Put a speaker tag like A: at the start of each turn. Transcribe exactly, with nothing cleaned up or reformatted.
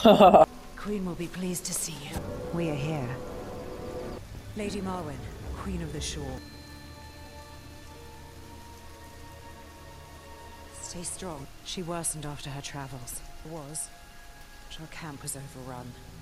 A: Queen will be pleased to see you. We are here. Lady Marwyn, Queen of the Shore. Stay strong. She worsened after her travels. Was. But our camp was overrun.